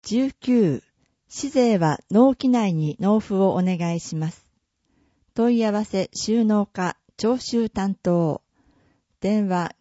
19、市税は納期内に納付をお願いします。問い合わせ収納課徴収担当。電話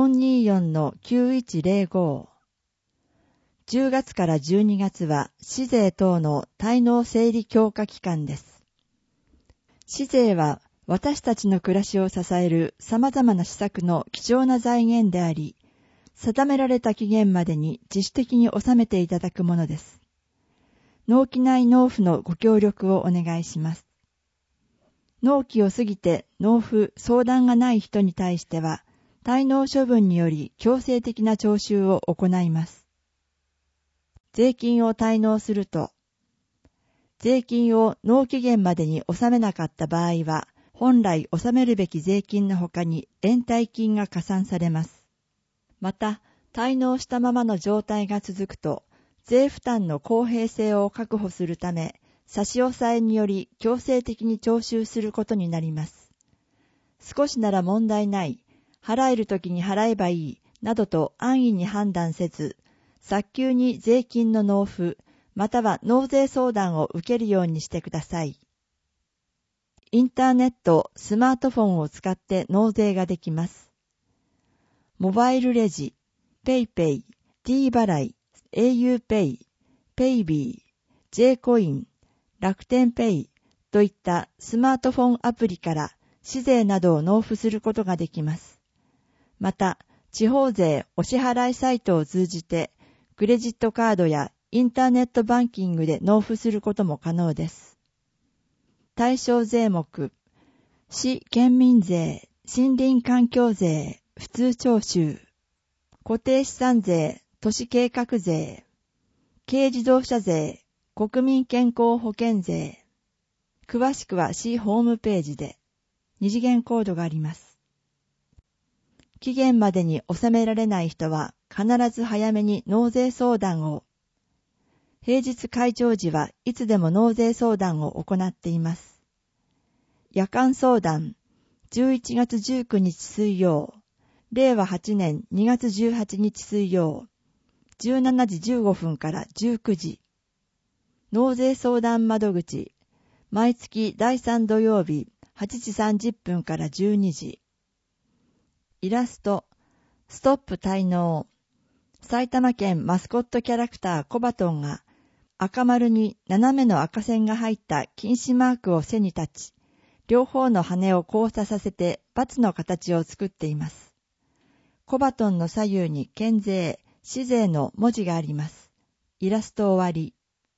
424-9105。10月から12月は市税等の滞納整理強化期間です。市税は私たちの暮らしを支える様々な施策の貴重な財源であり、定められた期限までに自主的に納めていただくものです。納期内納付のご協力をお願いします。納期を過ぎて納付相談がない人に対しては、滞納処分により強制的な徴収を行います。税金を滞納すると、税金を納期限までに納めなかった場合は、本来納めるべき税金のほかに延滞金が加算されます。また、滞納したままの状態が続くと、税負担の公平性を確保するため、差し押さえにより強制的に徴収することになります。少しなら問題ない、払えるときに払えばいい、などと安易に判断せず、早急に税金の納付、または納税相談を受けるようにしてください。インターネット、スマートフォンを使って納税ができます。モバイルレジ、ペイペイ、T 払い、au ペイ、ペイビー、J コイン、楽天ペイといったスマートフォンアプリから市税などを納付することができます。また、地方税お支払いサイトを通じて、クレジットカードやインターネットバンキングで納付することも可能です。対象税目、市県民税、森林環境税、普通徴収、固定資産税、都市計画税、軽自動車税、国民健康保険税。詳しくは市ホームページで二次元コードがあります。期限までに納められない人は必ず早めに納税相談を。平日開庁時はいつでも納税相談を行っています。夜間相談、11月19日水曜、令和8年2月18日水曜、17時15分から19時。納税相談窓口、毎月第3土曜日8時30分から12時。イラスト、ストップ滞納。埼玉県マスコットキャラクターコバトンが赤丸に斜めの赤線が入った禁止マークを背に立ち、両方の羽を交差させて×の形を作っています。コバトンの左右に県税、市税の文字があります。イラスト終わり。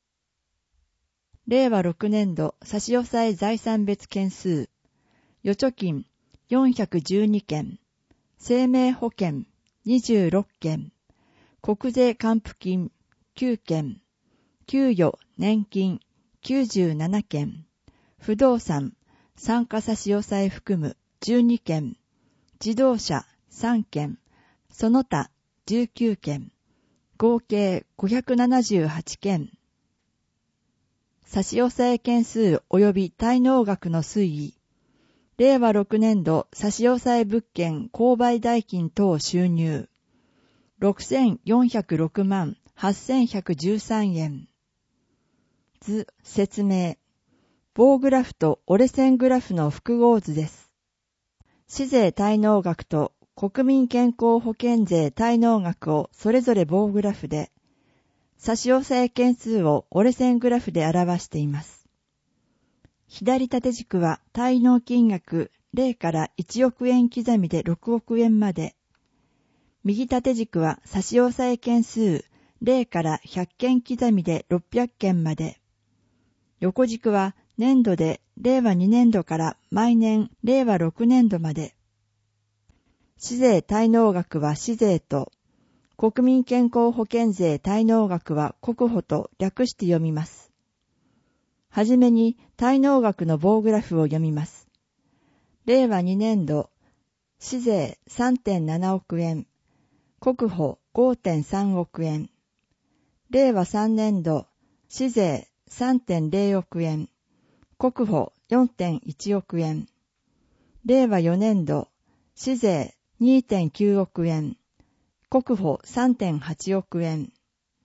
令和6年度差し押さえ財産別件数、預貯金412件、生命保険26件、国税還付金9件、給与年金97件、不動産参加差し押さえ含む12件、自動車3件、その他19件、合計578件。差し押さえ件数及び滞納額の推移。令和6年度差し押さえ物件購買代金等収入。6406万8113円。図、説明。棒グラフと折れ線グラフの複合図です。市税滞納額と国民健康保険税滞納額をそれぞれ棒グラフで、差し押さえ件数を折れ線グラフで表しています。左縦軸は滞納金額0から1億円刻みで6億円まで。右縦軸は差し押さえ件数0から100件刻みで600件まで。横軸は年度で令和2年度から毎年令和6年度まで。市税滞納額は市税と、国民健康保険税滞納額は国保と略して読みます。はじめに滞納額の棒グラフを読みます。令和2年度、市税 3.7 億円、国保 5.3 億円。令和3年度、市税 3.0 億円、国保 4.1 億円。令和4年度、市税 2.9 億円、国保 3.8 億円。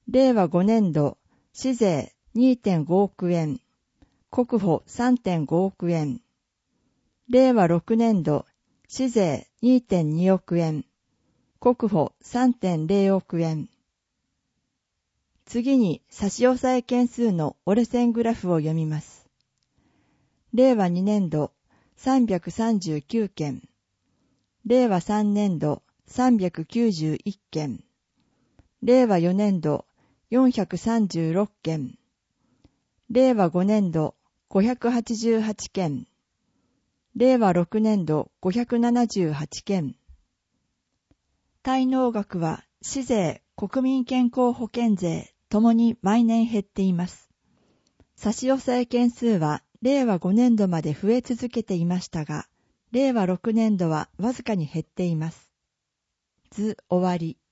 令和5年度、市税 2.5 億円、国保 3.5 億円。令和6年度、市税 2.2 億円、国保 3.0 億円。次に差し押さえ件数の折れ線グラフを読みます。令和2年度339件、令和3年度391件、令和4年度436件、令和5年度588件、令和6年度578件。滞納額は市税、国民健康保険税ともに毎年減っています。差し押さえ件数は令和5年度まで増え続けていましたが、令和6年度はわずかに減っています。図終わり。